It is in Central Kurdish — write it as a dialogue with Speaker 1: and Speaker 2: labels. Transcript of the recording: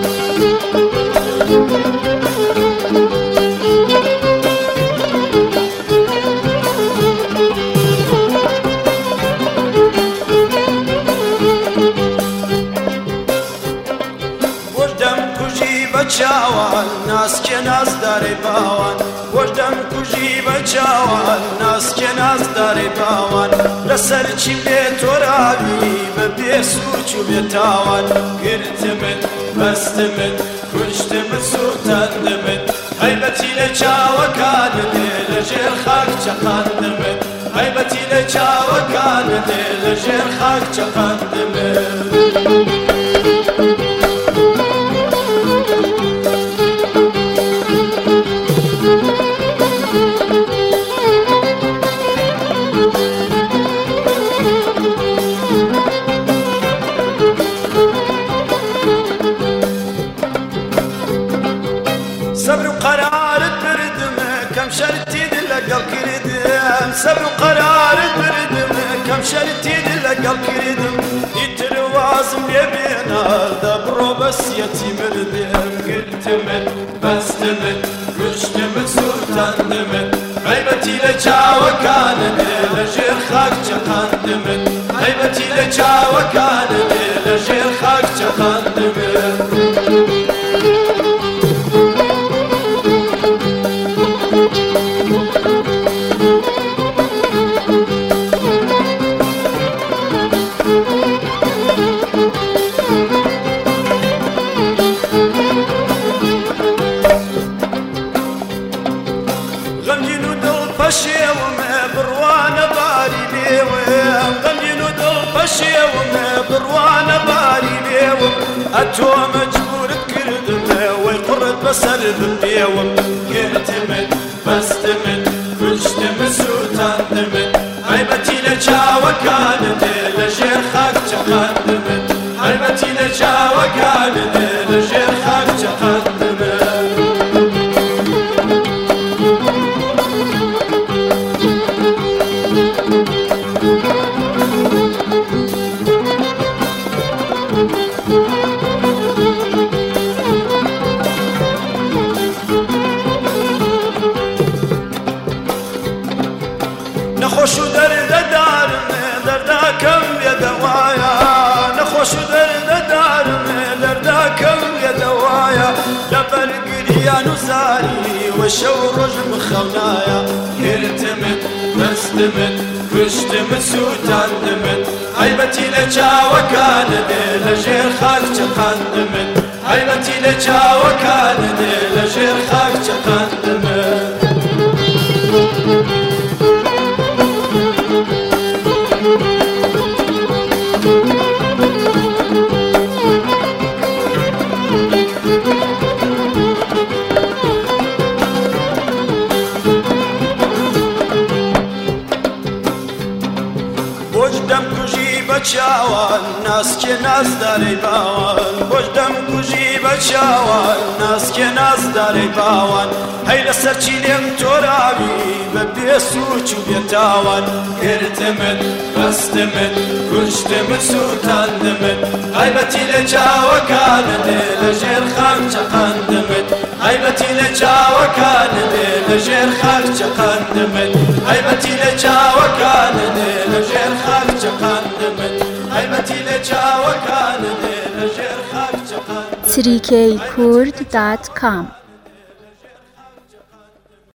Speaker 1: چاوان ناس که ناز داری باوان وجدم کجی بچاوان ناس که ناز داری باوان لسر چی بیت و راوی ببیسوچ و بیتاوان گرتمت بستمت کشتمت سوتندمت حیبتی لچاوکان دی لجر خاک چقاندمت حیبتی لچاوکان دی لجر خاک چقاندمت صبر وقرارت بردم كم شرتي لقل كردم صبر وقرارت بردم كم شرتي لقل كردم يتروازم يبينا دبرو بس يتمردم قلتمت بستمت رشتمت سلطاندمت عيبتي لجاوكان لجير خاك چقاندمت عيبتي لجاوكان لجير خاك چقاندمت غمجين ودل بشيوم بروانا باري ليوم غمجين ودل بشيوم بروانا باري ليوم أتو مجبور تكردم ويقرد بسر بالبيوم كرتمت بستمت كشتمت سوتاندمت عيبتي لجاوكانت لجير خاك چقاندمت عيبتي لجاوكانت لجير خاك چقاندمت نخوش درد دارم دردا کم یدوایا نخوش درد دارم دردا کم یدوایا لبر گریان و زاری و شو رجم خونایا گرتمت بستمت کشتمت سوتاندمت عیبتی لچاوکان لجیر خاک چقاندمت عیبتی لچاوکان لجیر خاک چقاندمت وجدم کجی بچاوان ناس که ناز داری باوان وجدم کجی بچاوان ناس که ناز داری باوان هی لسر چیلیم توراوی ببیسوچ و بیتاوان گرتمت بستمت کشتمت سوتاندمت عیبتی لجاوکان لجیر خاک چقاندمت عیبتی لجاوکان لجیر خاک چقاندمت عیبتی لجاوکان لجیر خاک چقاندمت عیبتی لجاوکان لجیر خاک چقاندمت
Speaker 2: 3kkurd.com